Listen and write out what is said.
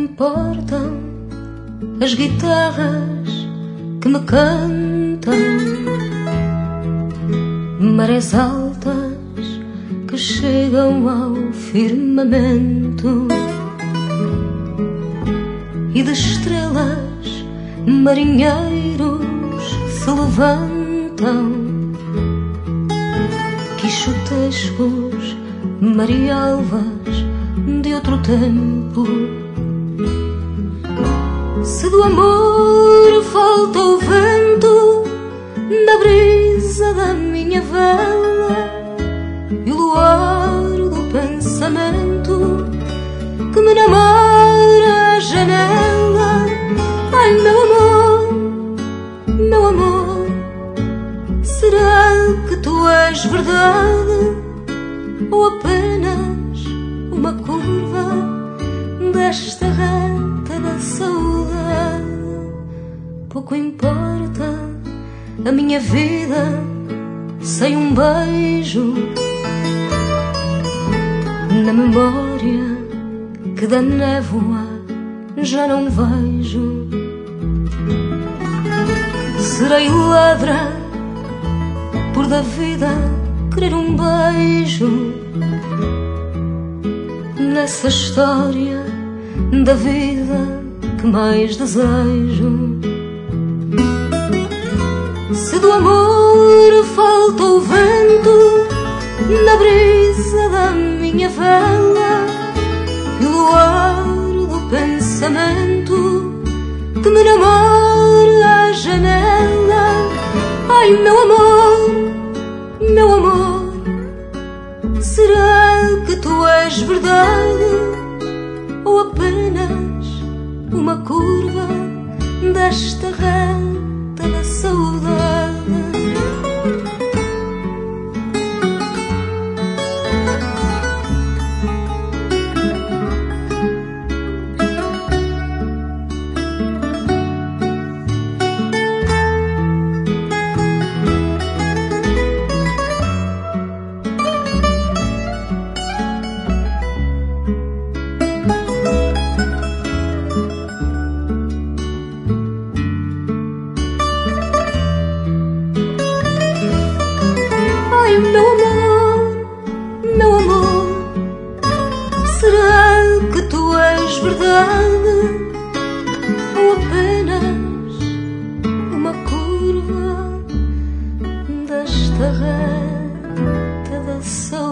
importam as guitarras que me cantam, marés altas que chegam ao firmamento, e de estrelas marinheiros se levantam, quixotescos marialvas de outro tempo. Se do amor falta o vento na brisa da minha vela e o luar do pensamento que me namora a janela, ai meu amor, será que tu és verdade ou apenas uma curva desta reta da saudade? Pouco importa a minha vida sem um beijo na memória que da névoa já não vejo. Serei ladra por da vida querer um beijo nessa história da vida que mais desejo. Se do amor falta o vento na brisa da minha vela e o luar do pensamento que me namora a janela, ai meu amor, será que tu és verdade ou apenas uma curva desta reta da saudade? Meu amor, será que tu és verdade ou apenas uma curva desta reta da saudade?